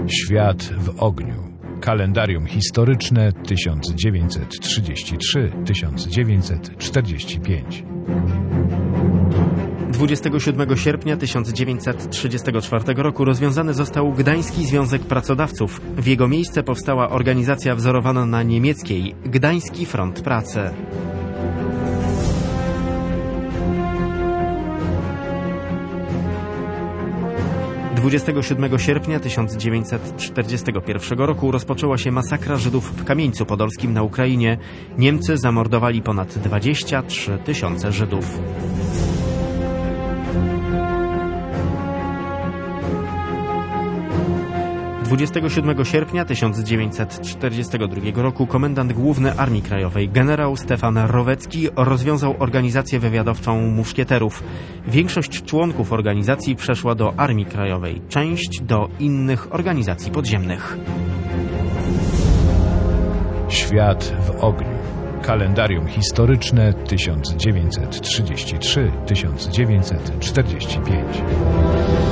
Świat w ogniu. Kalendarium historyczne 1933-1945. 27 sierpnia 1934 roku rozwiązany został Gdański Związek Pracodawców. W jego miejsce powstała organizacja wzorowana na niemieckiej Gdański Front Pracy. – 27 sierpnia 1941 roku rozpoczęła się masakra Żydów w Kamieńcu Podolskim na Ukrainie. Niemcy zamordowali ponad 23 000 Żydów. – 27 sierpnia 1942 roku komendant główny Armii Krajowej generał Stefan Rowecki rozwiązał organizację wywiadowczą muszkieterów. Większość członków organizacji przeszła do Armii Krajowej, część do innych organizacji podziemnych. Świat w ogniu. Kalendarium historyczne 1933-1945.